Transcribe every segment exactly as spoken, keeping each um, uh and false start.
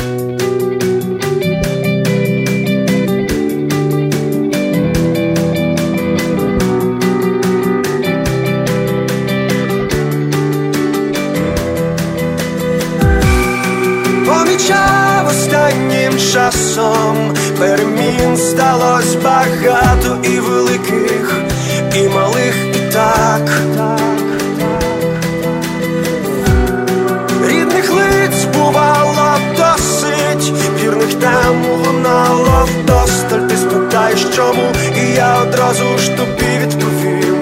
Помічав останнім часом, перемін сталось багато, і великих, і малих, і так. Рідних лиць бувало досить, вірних там лунало вдосталь. Ти спитаєш чому, і я одразу ж тобі відповім: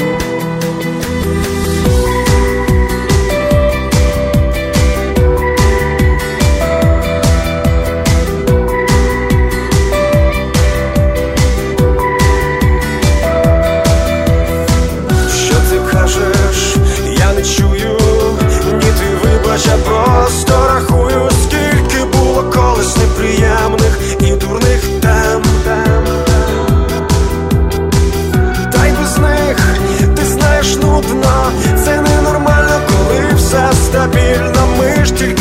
я просто рахую, скільки було колись неприємних і дурних тем. Та й без них, ти знаєш, нудно. Це ненормально, коли все стабільно. Ми ж тільки